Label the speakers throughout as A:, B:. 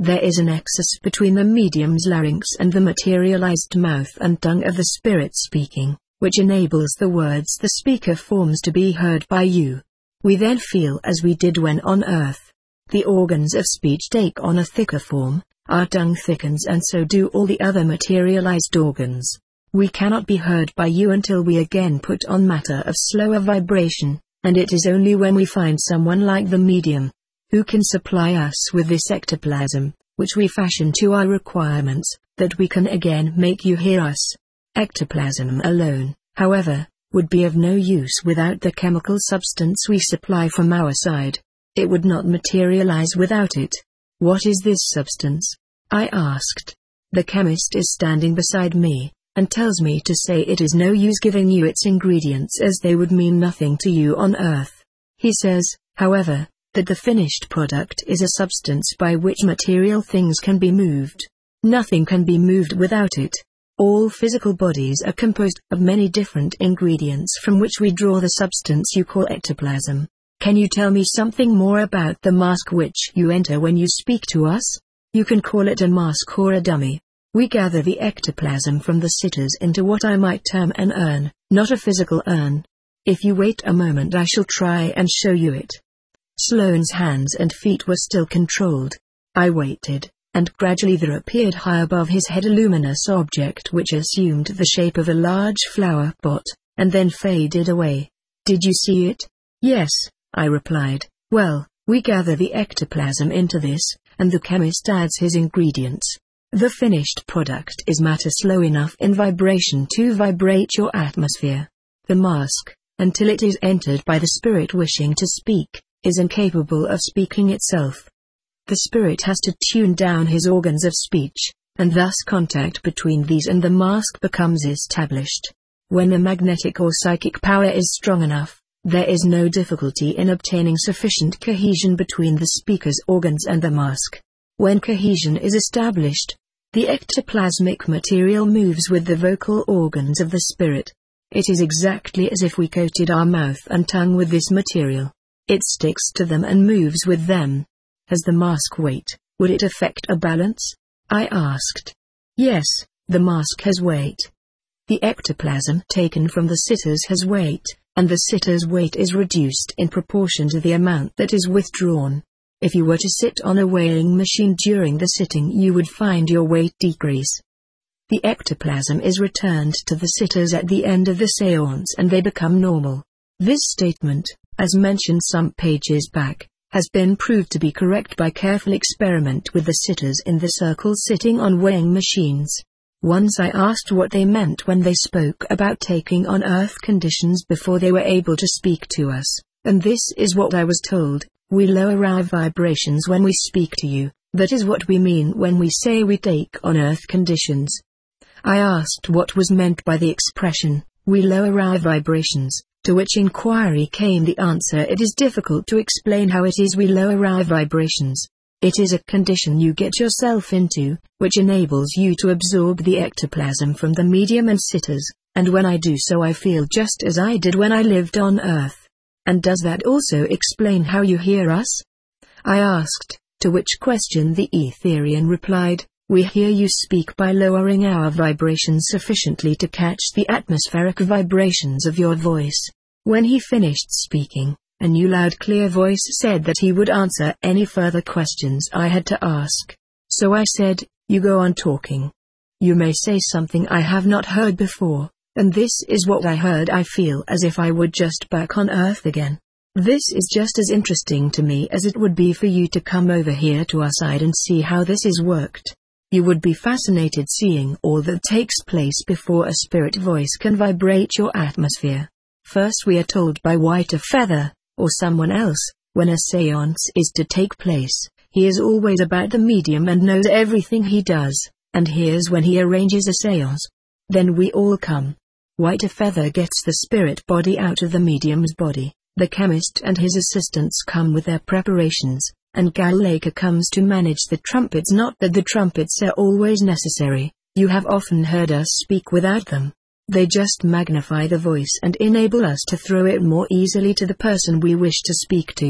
A: There is a nexus between the medium's larynx and the materialized mouth and tongue of the spirit speaking, which enables the words the speaker forms to be heard by you. We then feel as we did when on earth. The organs of speech take on a thicker form, our tongue thickens, and so do all the other materialized organs. We cannot be heard by you until we again put on matter of slower vibration, and it is only when we find someone like the medium, who can supply us with this ectoplasm, which we fashion to our requirements, that we can again make you hear us. Ectoplasm alone, however, would be of no use without the chemical substance we supply from our side. It would not materialize without it. What is this substance? I asked. The chemist is standing beside me, and tells me to say it is no use giving you its ingredients as they would mean nothing to you on earth. He says, however, that the finished product is a substance by which material things can be moved. Nothing can be moved without it. All physical bodies are composed of many different ingredients from which we draw the substance you call ectoplasm. Can you tell me something more about the mask which you enter when you speak to us? You can call it a mask or a dummy. We gather the ectoplasm from the sitters into what I might term an urn, not a physical urn. If you wait a moment, I shall try and show you it. Sloane's hands and feet were still controlled. I waited, and gradually there appeared high above his head a luminous object which assumed the shape of a large flower pot, and then faded away. Did you see it? Yes, I replied. Well, we gather the ectoplasm into this, and the chemist adds his ingredients. The finished product is matter slow enough in vibration to vibrate your atmosphere. The mask, until it is entered by the spirit wishing to speak, is incapable of speaking itself. The spirit has to tune down his organs of speech, and thus contact between these and the mask becomes established. When the magnetic or psychic power is strong enough, there is no difficulty in obtaining sufficient cohesion between the speaker's organs and the mask. When cohesion is established, the ectoplasmic material moves with the vocal organs of the spirit. It is exactly as if we coated our mouth and tongue with this material. It sticks to them and moves with them. Has the mask weight? Would it affect a balance? I asked. Yes, the mask has weight. The ectoplasm taken from the sitters has weight, and the sitter's weight is reduced in proportion to the amount that is withdrawn. If you were to sit on a weighing machine during the sitting, you would find your weight decrease. The ectoplasm is returned to the sitters at the end of the séance and they become normal. This statement, as mentioned some pages back, has been proved to be correct by careful experiment with the sitters in the circle sitting on weighing machines. Once I asked what they meant when they spoke about taking on earth conditions before they were able to speak to us, and this is what I was told: we lower our vibrations when we speak to you. That is what we mean when we say we take on earth conditions. I asked what was meant by the expression, we lower our vibrations, to which inquiry came the answer: it is difficult to explain how it is we lower our vibrations. It is a condition you get yourself into, which enables you to absorb the ectoplasm from the medium and sitters, and when I do so I feel just as I did when I lived on earth. And does that also explain how you hear us? I asked, to which question the Etherian replied, we hear you speak by lowering our vibrations sufficiently to catch the atmospheric vibrations of your voice. When he finished speaking, a new loud clear voice said that he would answer any further questions I had to ask. So I said, you go on talking. You may say something I have not heard before, and this is what I heard. I feel as if I were just back on earth again. This is just as interesting to me as it would be for you to come over here to our side and see how this is worked. You would be fascinated seeing all that takes place before a spirit voice can vibrate your atmosphere. First we are told by White a Feather, or someone else, when a séance is to take place, he is always about the medium and knows everything he does, and here's when he arranges a séance. Then we all come. White a Feather gets the spirit body out of the medium's body, the chemist and his assistants come with their preparations, and Galaka comes to manage the trumpets. Not that the trumpets are always necessary, you have often heard us speak without them. They just magnify the voice and enable us to throw it more easily to the person we wish to speak to.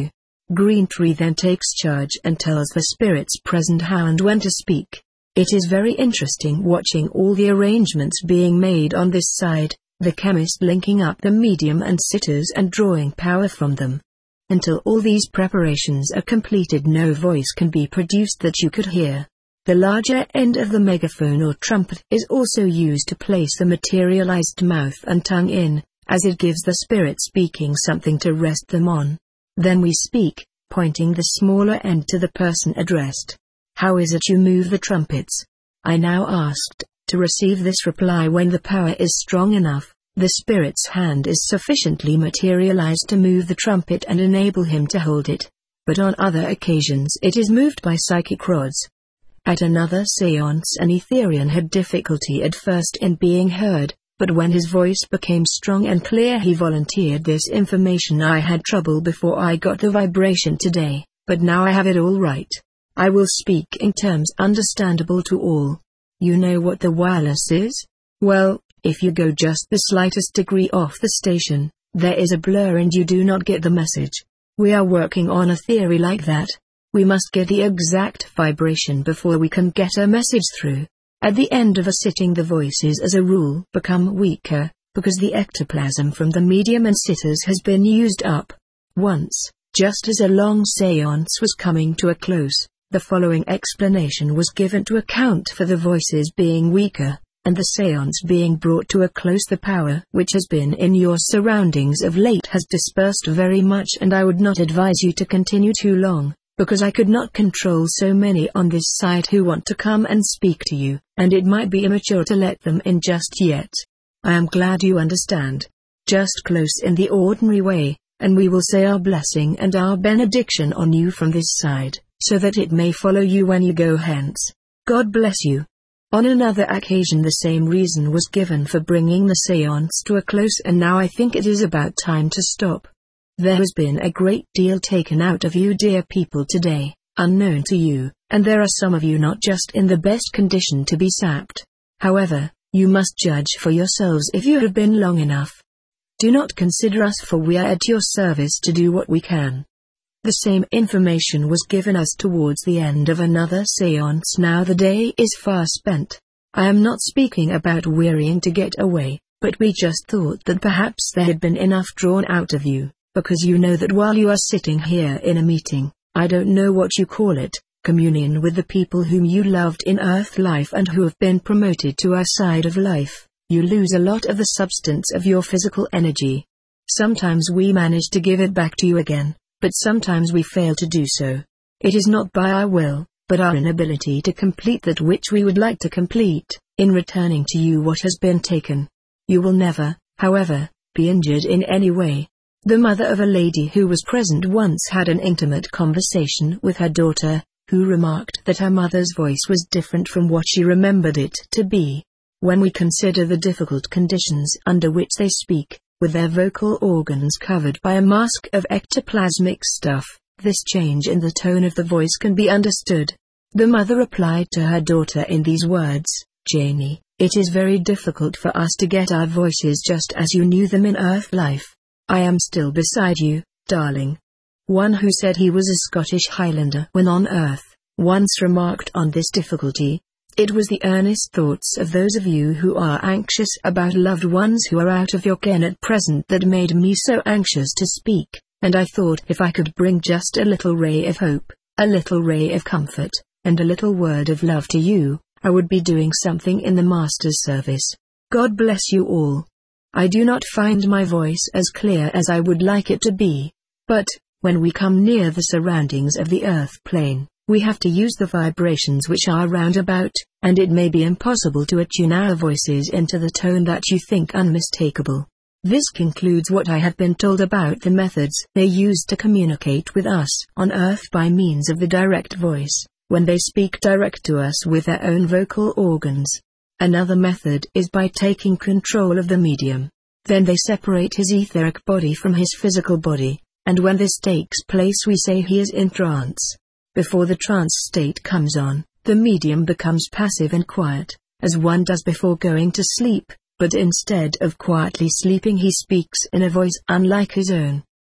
A: Green Tree then takes charge and tells the spirits present how and when to speak. It is very interesting watching all the arrangements being made on this side, the chemist linking up the medium and sitters and drawing power from them. Until all these preparations are completed, no voice can be produced that you could hear. The larger end of the megaphone or trumpet is also used to place the materialized mouth and tongue in, as it gives the spirit speaking something to rest them on. Then we speak, pointing the smaller end to the person addressed. How is it you move the trumpets? I now asked, to receive this reply. When the power is strong enough, the spirit's hand is sufficiently materialized to move the trumpet and enable him to hold it. But on other occasions it is moved by psychic rods. At another séance an Etherian had difficulty at first in being heard, but when his voice became strong and clear he volunteered this information. I had trouble before I got the vibration today, but now I have it all right. I will speak in terms understandable to all. You know what the wireless is? Well, if you go just the slightest degree off the station, there is a blur and you do not get the message. We are working on a theory like that. We must get the exact vibration before we can get a message through. At the end of a sitting the voices as a rule become weaker, because the ectoplasm from the medium and sitters has been used up. Once, just as a long séance was coming to a close, the following explanation was given to account for the voices being weaker, and the séance being brought to a close. The power which has been in your surroundings of late has dispersed very much, and I would not advise you to continue too long, because I could not control so many on this side who want to come and speak to you, and it might be immature to let them in just yet. I am glad you understand. Just close in the ordinary way, and we will say our blessing and our benediction on you from this side, so that it may follow you when you go hence. God bless you. On another occasion the same reason was given for bringing the séance to a close, and now I think it is about time to stop. There has been a great deal taken out of you dear people today, unknown to you, and there are some of you not just in the best condition to be sapped. However, you must judge for yourselves if you have been long enough. Do not consider us, for we are at your service to do what we can. The same information was given us towards the end of another séance. Now the day is far spent. I am not speaking about wearying to get away, but we just thought that perhaps there had been enough drawn out of you. Because you know that while you are sitting here in a meeting, I don't know what you call it, communion with the people whom you loved in earth life and who have been promoted to our side of life, you lose a lot of the substance of your physical energy. Sometimes we manage to give it back to you again, but sometimes we fail to do so. It is not by our will, but our inability to complete that which we would like to complete, in returning to you what has been taken. You will never, however, be injured in any way. The mother of a lady who was present once had an intimate conversation with her daughter, who remarked that her mother's voice was different from what she remembered it to be. When we consider the difficult conditions under which they speak, with their vocal organs covered by a mask of ectoplasmic stuff, this change in the tone of the voice can be understood. The mother replied to her daughter in these words, "Janie, it is very difficult for us to get our voices just as you knew them in earth life. I am still beside you, darling." One who said he was a Scottish Highlander when on earth, once remarked on this difficulty, "It was the earnest thoughts of those of you who are anxious about loved ones who are out of your ken at present that made me so anxious to speak, and I thought if I could bring just a little ray of hope, a little ray of comfort, and a little word of love to you, I would be doing something in the Master's service. God bless you all. I do not find my voice as clear as I would like it to be, but, when we come near the surroundings of the earth plane, we have to use the vibrations which are round about, and it may be impossible to attune our voices into the tone that you think unmistakable. This concludes what I have been told about the methods they use to communicate with us on earth by means of the direct voice, when they speak direct to us with their own vocal organs. Another method is by taking control of the medium. Then they separate his etheric body from his physical body, and when this takes place we say he is in trance. Before the trance state comes on, the medium becomes passive and quiet, as one does before going to sleep, but instead of quietly sleeping he speaks in a voice unlike his own.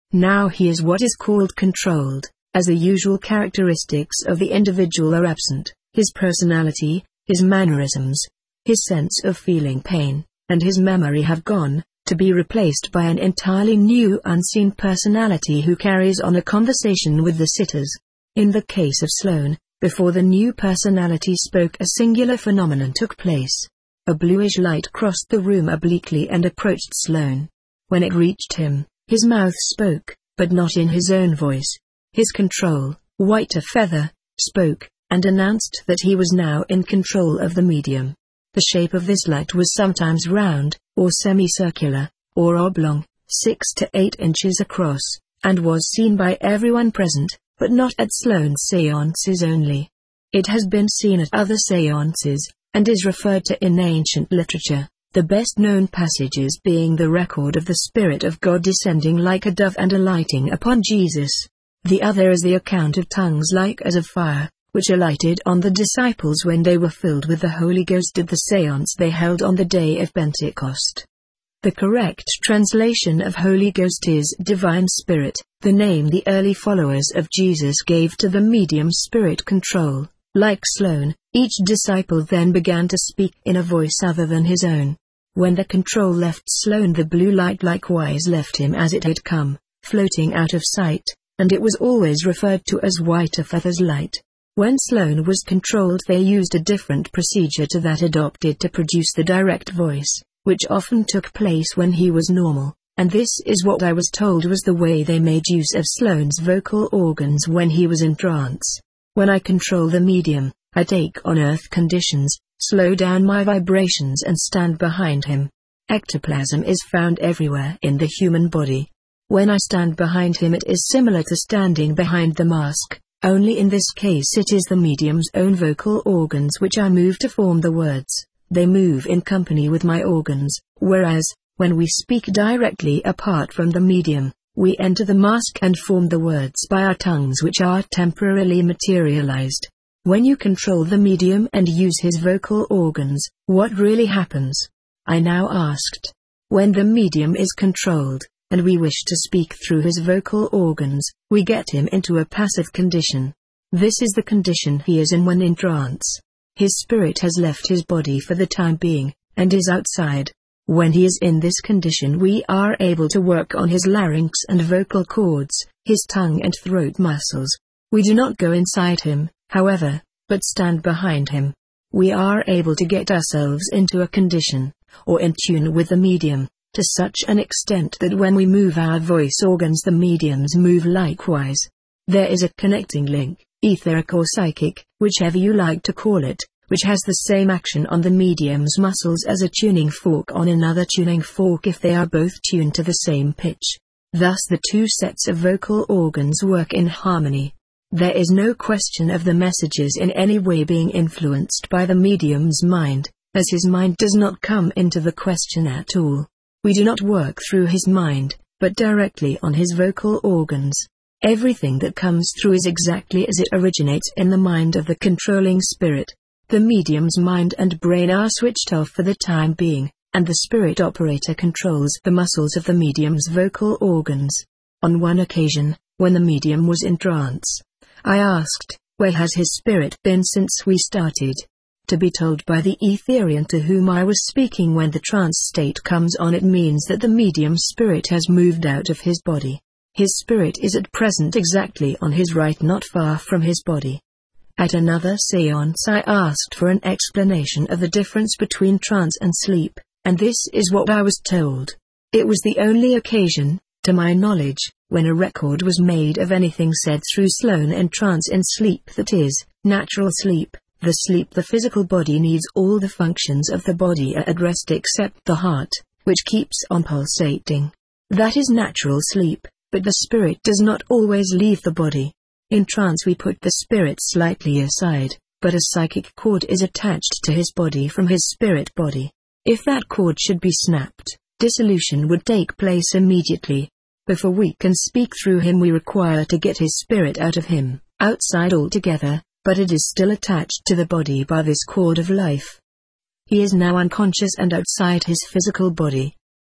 A: Now he is what is called controlled, as the usual characteristics of the individual are absent. His personality, his mannerisms, his sense of feeling pain, and his memory have gone, to be replaced by an entirely new unseen personality who carries on a conversation with the sitters. In the case of Sloane, before the new personality spoke, a singular phenomenon took place. A bluish light crossed the room obliquely and approached Sloane. When it reached him, his mouth spoke, but not in his own voice. His control, White of Feather, spoke, and announced that he was now in control of the medium. The shape of this light was sometimes round, or semicircular, or oblong, 6 to 8 inches across, and was seen by everyone present, but not at Sloane's seances only. It has been seen at other seances, and is referred to in ancient literature, the best-known passages being the record of the Spirit of God descending like a dove and alighting upon Jesus. The other is the account of tongues like as of fire, which alighted on the disciples when they were filled with the Holy Ghost at the seance they held on the day of Pentecost. The correct translation of Holy Ghost is Divine Spirit, the name the early followers of Jesus gave to the medium's spirit control. Like Sloane, each disciple then began to speak in a voice other than his own. When the control left Sloane, the blue light likewise left him as it had come, floating out of sight, and it was always referred to as White of Feather's light. When Sloane was controlled, they used a different procedure to that adopted to produce the direct voice, which often took place when he was normal, and this is what I was told was the way they made use of Sloane's vocal organs when he was in trance. When I control the medium, I take on earth conditions, slow down my vibrations and stand behind him. Ectoplasm is found everywhere in the human body. When I stand behind him, it is similar to standing behind the mask. Only in this case it is the medium's own vocal organs which I move to form the words. They move in company with my organs, whereas, when we speak directly apart from the medium, we enter the mask and form the words by our tongues, which are temporarily materialized. When you control the medium and use his vocal organs, what really happens? I now asked. When the medium is controlled, and we wish to speak through his vocal organs, we get him into a passive condition. This is the condition he is in when in trance. His spirit has left his body for the time being, and is outside. When he is in this condition, we are able to work on his larynx and vocal cords, his tongue and throat muscles. We do not go inside him, however, but stand behind him. We are able to get ourselves into a condition, or in tune with the medium, to such an extent that when we move our voice organs, the mediums move likewise. There is a connecting link, etheric or psychic, whichever you like to call it, which has the same action on the medium's muscles as a tuning fork on another tuning fork if they are both tuned to the same pitch. Thus the two sets of vocal organs work in harmony. There is no question of the messages in any way being influenced by the medium's mind, as his mind does not come into the question at all. We do not work through his mind, but directly on his vocal organs. Everything that comes through is exactly as it originates in the mind of the controlling spirit. The medium's mind and brain are switched off for the time being, and the spirit operator controls the muscles of the medium's vocal organs. On one occasion, when the medium was in trance, I asked, "Where has his spirit been since we started?" To be told by the Etherian to whom I was speaking, when the trance state comes on, it means that the medium's spirit has moved out of his body. His spirit is at present exactly on his right, not far from his body. At another séance I asked for an explanation of the difference between trance and sleep, and this is what I was told. It was the only occasion, to my knowledge, when a record was made of anything said through Sloane in trance in sleep, that is, natural sleep. The sleep the physical body needs, all the functions of the body are at rest except the heart, which keeps on pulsating. That is natural sleep, but the spirit does not always leave the body. In trance we put the spirit slightly aside, but a psychic cord is attached to his body from his spirit body. If that cord should be snapped, dissolution would take place immediately. Before we can speak through him, we require to get his spirit out of him, outside altogether, but it is still attached to the body by this cord of life. He is now unconscious and outside his physical body.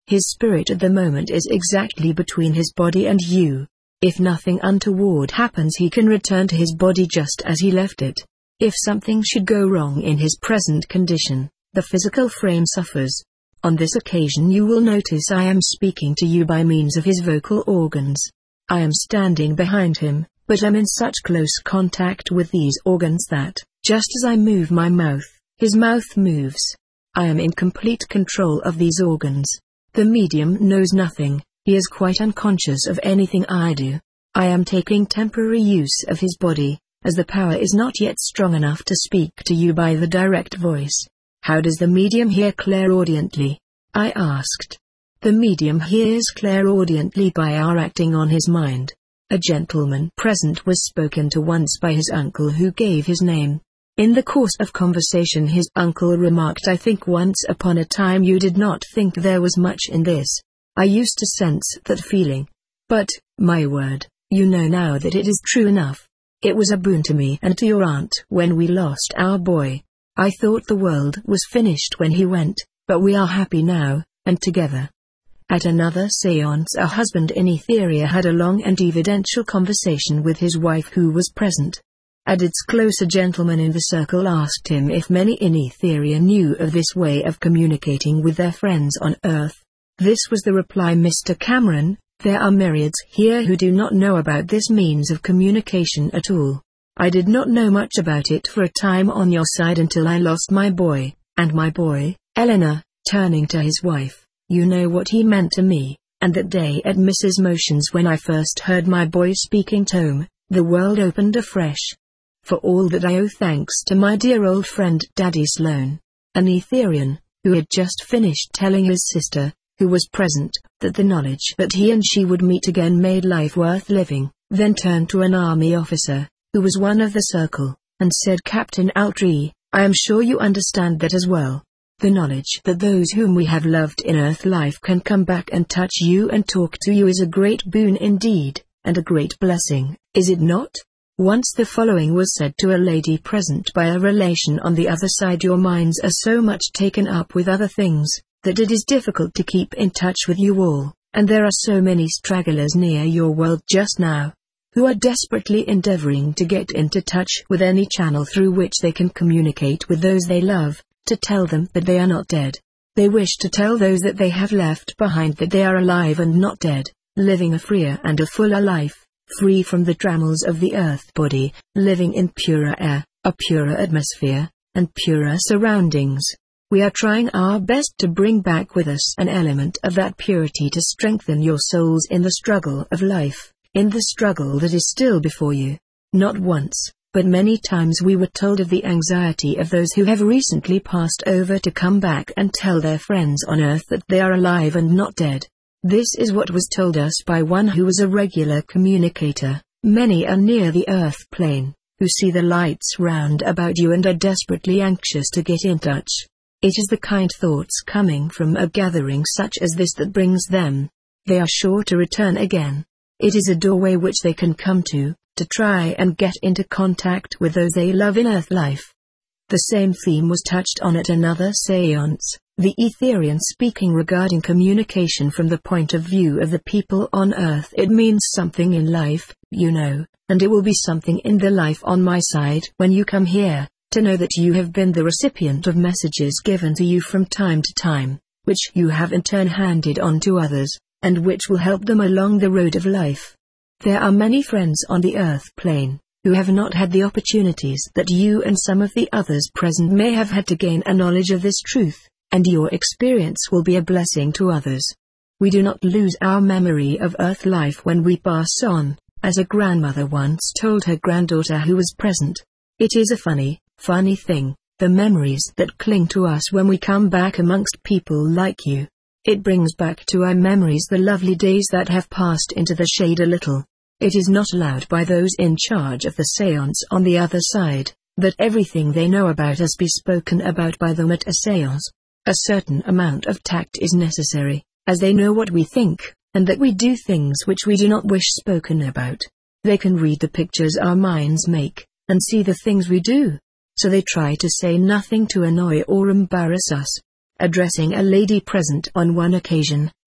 A: His spirit at the moment is exactly between his body and you. If nothing untoward happens, he can return to his body just as he left it. If something should go wrong in his present condition, the physical frame suffers. On this occasion you will notice I am speaking to you by means of his vocal organs. I am standing behind him, but am in such close contact with these organs that, just as I move my mouth, his mouth moves. I am in complete control of these organs. The medium knows nothing, he is quite unconscious of anything I do. I am taking temporary use of his body, as the power is not yet strong enough to speak to you by the direct voice. How does the medium hear clairaudiently? I asked. The medium hears clairaudiently by our acting on his mind. A gentleman present was spoken to once by his uncle, who gave his name. In the course of conversation his uncle remarked, "I think once upon a time you did not think there was much in this." I used to sense that feeling. But, my word, you know now that it is true enough. It was a boon to me and to your aunt when we lost our boy. I thought the world was finished when he went, but we are happy now, and together. At another séance a husband in Etheria had a long and evidential conversation with his wife who was present. At its close a gentleman in the circle asked him if many in Etheria knew of this way of communicating with their friends on earth. This was the reply: "Mr. Cameron, there are myriads here who do not know about this means of communication at all. I did not know much about it for a time on your side until I lost my boy, and my boy, Eleanor," turning to his wife, "you know what he meant to me, and that day at Mrs. Motion's when I first heard my boy speaking to him, the world opened afresh. For all that I owe thanks to my dear old friend Daddy Sloan." An Etherian, who had just finished telling his sister, who was present, that the knowledge that he and she would meet again made life worth living, then turned to an army officer, who was one of the circle, and said, "Captain Altry, I am sure you understand that as well. The knowledge that those whom we have loved in earth life can come back and touch you and talk to you is a great boon indeed, and a great blessing, is it not?" Once the following was said to a lady present by a relation on the other side: "Your minds are so much taken up with other things, that it is difficult to keep in touch with you all, and there are so many stragglers near your world just now, who are desperately endeavoring to get into touch with any channel through which they can communicate with those they love, to tell them that they are not dead. They wish to tell those that they have left behind that they are alive and not dead, living a freer and a fuller life, free from the trammels of the earth body, living in purer air, a purer atmosphere, and purer surroundings. We are trying our best to bring back with us an element of that purity to strengthen your souls in the struggle of life, in the struggle that is still before you. Not once, but many times we were told of the anxiety of those who have recently passed over to come back and tell their friends on earth that they are alive and not dead. This is what was told us by one who was a regular communicator. Many are near the earth plane, who see the lights round about you and are desperately anxious to get in touch. It is the kind thoughts coming from a gathering such as this that brings them. They are sure to return again. It is a doorway which they can come to try and get into contact with those they love in earth life. The same theme was touched on at another séance, the Etherian speaking regarding communication from the point of view of the people on earth. "It means something in life, you know, and it will be something in the life on my side when you come here, to know that you have been the recipient of messages given to you from time to time, which you have in turn handed on to others, and which will help them along the road of life. There are many friends on the earth plane, who have not had the opportunities that you and some of the others present may have had to gain a knowledge of this truth, and your experience will be a blessing to others. We do not lose our memory of earth life when we pass on, as a grandmother once told her granddaughter who was present. It is a funny thing, the memories that cling to us when we come back amongst people like you. It brings back to our memories the lovely days that have passed into the shade a little. It is not allowed by those in charge of the séance on the other side, that everything they know about us be spoken about by them at a séance. A certain amount of tact is necessary, as they know what we think, and that we do things which we do not wish spoken about. They can read the pictures our minds make, and see the things we do. So they try to say nothing to annoy or embarrass us. Addressing a lady present on one occasion,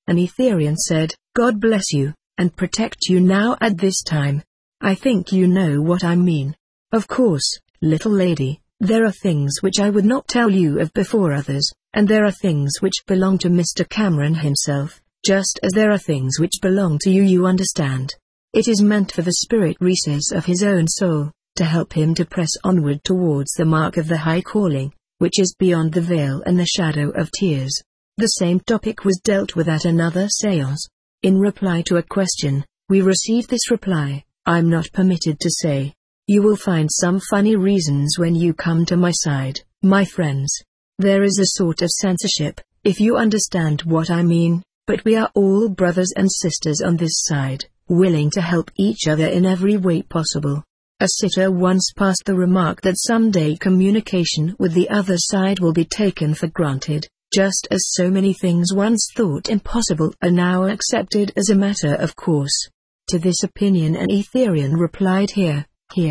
A: An Etherian said, "God bless you, and protect you now at this time. I think you know what I mean. Of course, little lady, there are things which I would not tell you of before others, and there are things which belong to Mr. Cameron himself, just as there are things which belong to you, you understand. It is meant for the spirit recess of his own soul, to help him to press onward towards the mark of the high calling, which is beyond the veil and the shadow of tears." The same topic was dealt with at another séance. In reply to a question, we received this reply: "I'm not permitted to say. You will find some funny reasons when you come to my side, my friends. There is a sort of censorship, if you understand what I mean, but we are all brothers and sisters on this side, willing to help each other in every way possible." A sitter once passed the remark that someday communication with the other side will be taken for granted, just as so many things once thought impossible are now accepted as a matter of course. To this opinion an Etherian replied, Here,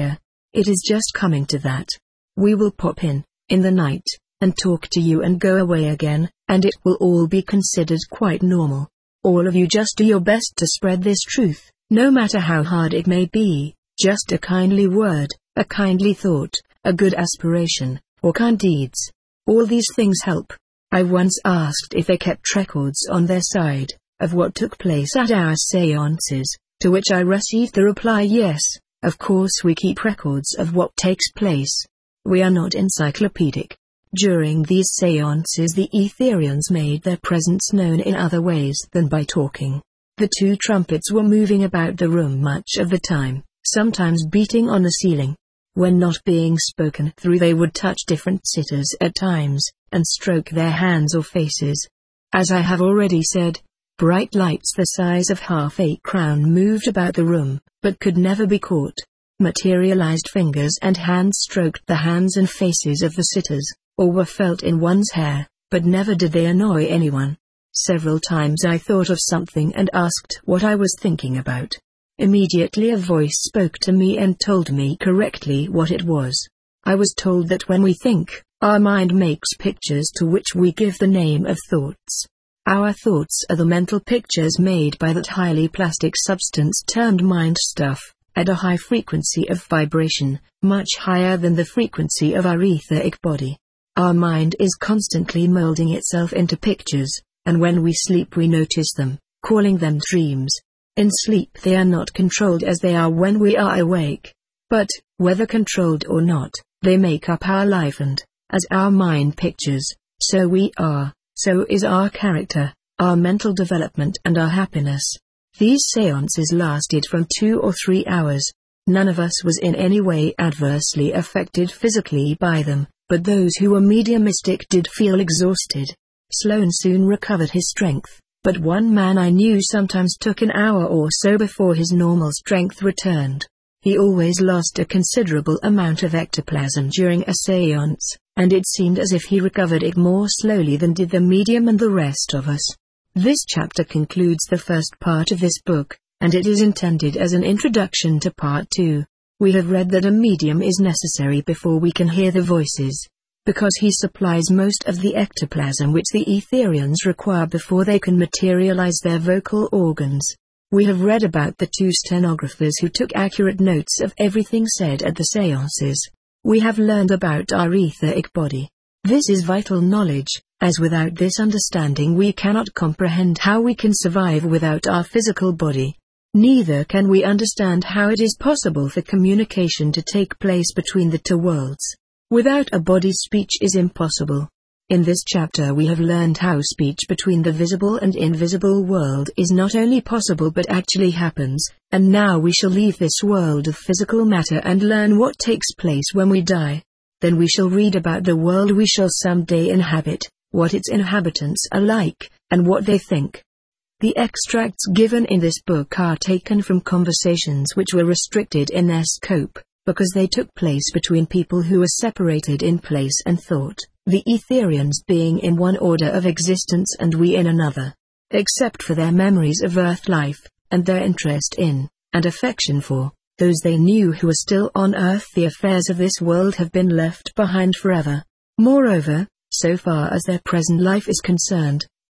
A: it is just coming to that. We will pop in the night, and talk to you and go away again, and it will all be considered quite normal. All of you just do your best to spread this truth, no matter how hard it may be, just a kindly word, a kindly thought, a good aspiration, or kind deeds. All these things help. I once asked if they kept records on their side, of what took place at our séances, to which I received the reply, yes, of course we keep records of what takes place. We are not encyclopedic. During these séances the Etherians made their presence known in other ways than by talking. The two trumpets were moving about the room much of the time, sometimes beating on the ceiling. When not being spoken through they would touch different sitters at times, and stroke their hands or faces. As I have already said, bright lights the size of half a crown moved about the room, but could never be caught. Materialized fingers and hands stroked the hands and faces of the sitters, or were felt in one's hair, but never did they annoy anyone. Several times I thought of something and asked what I was thinking about. Immediately a voice spoke to me and told me correctly what it was. I was told that when we think, our mind makes pictures to which we give the name of thoughts. Our thoughts are the mental pictures made by that highly plastic substance termed mind stuff, at a high frequency of vibration, much higher than the frequency of our etheric body. Our mind is constantly molding itself into pictures, and when we sleep we notice them, calling them dreams. In sleep they are not controlled as they are when we are awake. But, whether controlled or not, they make up our life, and, as our mind pictures, so we are, so is our character, our mental development and our happiness. These séances lasted from 2 or 3 hours. None of us was in any way adversely affected physically by them, but those who were mediumistic did feel exhausted. Sloane soon recovered his strength, but one man I knew sometimes took an hour or so before his normal strength returned. He always lost a considerable amount of ectoplasm during a séance, and it seemed as if he recovered it more slowly than did the medium and the rest of us. This chapter concludes the first part of this book, and it is intended as an introduction to part 2. We have read that a medium is necessary before we can hear the voices, because he supplies most of the ectoplasm which the Etherians require before they can materialize their vocal organs. We have read about the 2 stenographers who took accurate notes of everything said at the séances. We have learned about our etheric body. This is vital knowledge, as without this understanding we cannot comprehend how we can survive without our physical body. Neither can we understand how it is possible for communication to take place between the 2 worlds. Without a body speech is impossible. In this chapter we have learned how speech between the visible and invisible world is not only possible but actually happens, and now we shall leave this world of physical matter and learn what takes place when we die. Then we shall read about the world we shall someday inhabit, what its inhabitants are like, and what they think. The extracts given in this book are taken from conversations which were restricted in their scope, because they took place between people who were separated in place and thought, the Etherians being in one order of existence and we in another. Except for their memories of earth life, and their interest in, and affection for, those they knew who are still on earth, the affairs of this world have been left behind forever. Moreover, so far as their present life is concerned,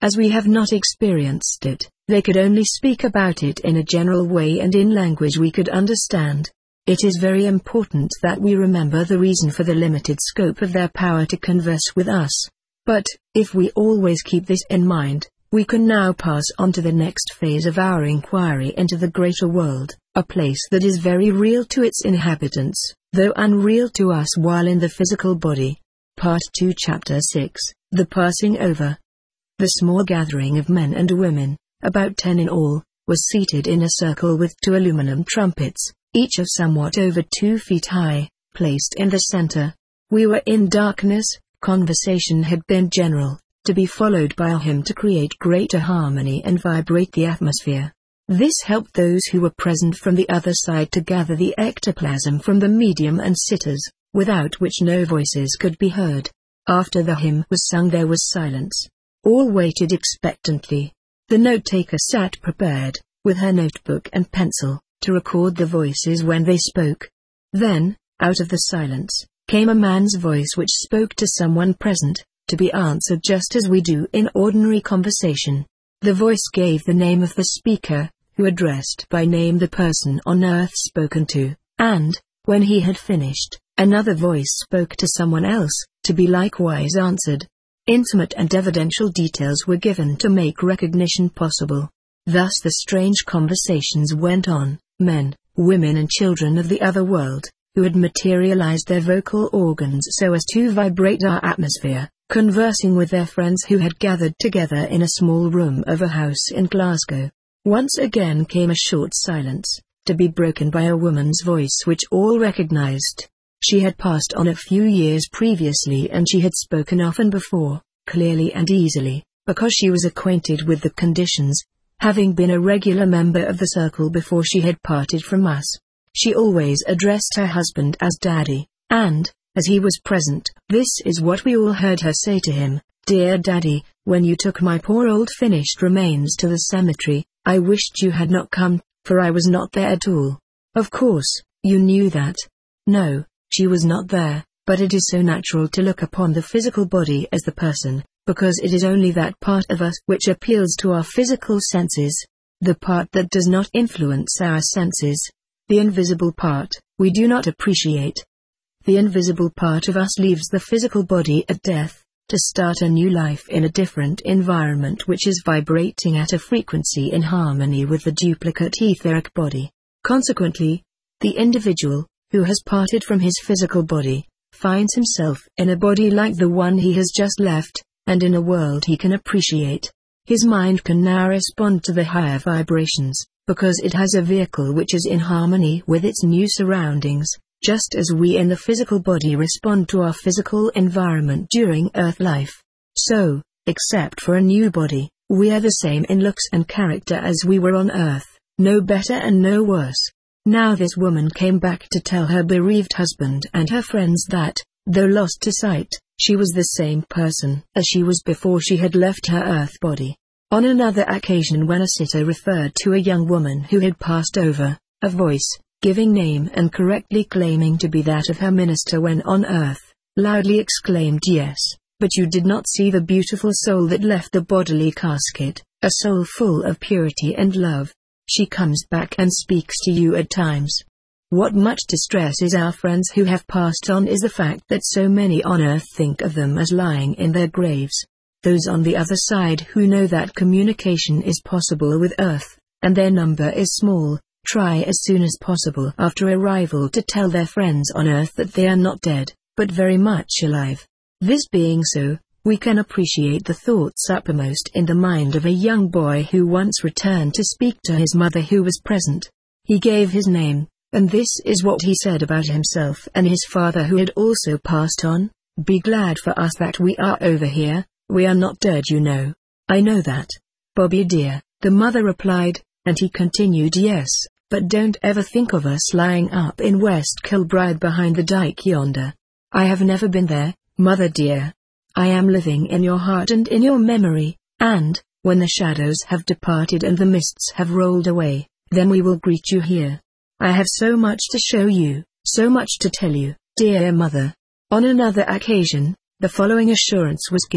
A: As we have not experienced it, they could only speak about it in a general way and in language we could understand. It is very important that we remember the reason for the limited scope of their power to converse with us. But, if we always keep this in mind, we can now pass on to the next phase of our inquiry into the greater world, a place that is very real to its inhabitants, though unreal to us while in the physical body. Part 2 Chapter 6, The Passing Over. The small gathering of men and women, about 10 in all, was seated in a circle with 2 aluminum trumpets, each of somewhat over 2 feet high, placed in the center. We were in darkness. Conversation had been general, to be followed by a hymn to create greater harmony and vibrate the atmosphere. This helped those who were present from the other side to gather the ectoplasm from the medium and sitters, without which no voices could be heard. After the hymn was sung there was silence. All waited expectantly. The note-taker sat prepared, with her notebook and pencil, to record the voices when they spoke. Then, out of the silence, came a man's voice which spoke to someone present, to be answered just as we do in ordinary conversation. The voice gave the name of the speaker, who addressed by name the person on earth spoken to, and, when he had finished, another voice spoke to someone else, to be likewise answered. Intimate and evidential details were given to make recognition possible. Thus the strange conversations went on. Men, women and children of the other world, who had materialized their vocal organs so as to vibrate our atmosphere, conversing with their friends who had gathered together in a small room of a house in Glasgow. Once again came a short silence, to be broken by a woman's voice which all recognized. She had passed on a few years previously and she had spoken often before, clearly and easily, because she was acquainted with the conditions, having been a regular member of the circle before she had parted from us. She always addressed her husband as Daddy, and, as he was present, this is what we all heard her say to him: "Dear Daddy, when you took my poor old finished remains to the cemetery, I wished you had not come, for I was not there at all." Of course, you knew that. No, she was not there, but it is so natural to look upon the physical body as the person, because it is only that part of us which appeals to our physical senses. The part that does not influence our senses, the invisible part, we do not appreciate. The invisible part of us leaves the physical body at death, to start a new life in a different environment which is vibrating at a frequency in harmony with the duplicate etheric body. Consequently, the individual, who has parted from his physical body, finds himself in a body like the one he has just left, and in a world he can appreciate. His mind can now respond to the higher vibrations, because it has a vehicle which is in harmony with its new surroundings, just as we in the physical body respond to our physical environment during earth life. So, except for a new body, we are the same in looks and character as we were on earth, no better and no worse. Now this woman came back to tell her bereaved husband and her friends that, though lost to sight, she was the same person as she was before she had left her earth body. On another occasion, when a sitter referred to a young woman who had passed over, a voice, giving name and correctly claiming to be that of her minister when on earth, loudly exclaimed, "Yes, but you did not see the beautiful soul that left the bodily casket, a soul full of purity and love. She comes back and speaks to you at times." What much distresses our friends who have passed on is the fact that so many on earth think of them as lying in their graves. Those on the other side who know that communication is possible with earth, and their number is small, try as soon as possible after arrival to tell their friends on earth that they are not dead, but very much alive. This being so, we can appreciate the thoughts uppermost in the mind of a young boy who once returned to speak to his mother who was present. He gave his name, and this is what he said about himself and his father who had also passed on: "Be glad for us that we are over here, we are not dead, you know." "I know that, Bobby dear," the mother replied, and he continued, "Yes, but don't ever think of us lying up in West Kilbride behind the dike yonder. I have never been there, mother dear. I am living in your heart and in your memory, and, when the shadows have departed and the mists have rolled away, then we will greet you here. I have so much to show you, so much to tell you, dear mother." On another occasion, the following assurance was given: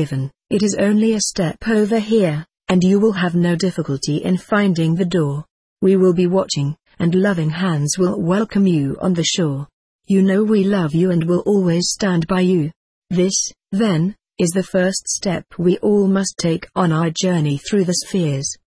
A: It is only a step over here, and you will have no difficulty in finding the door. We will be watching, and loving hands will welcome you on the shore. You know we love you and will always stand by you. This, then, is the first step we all must take on our journey through the spheres.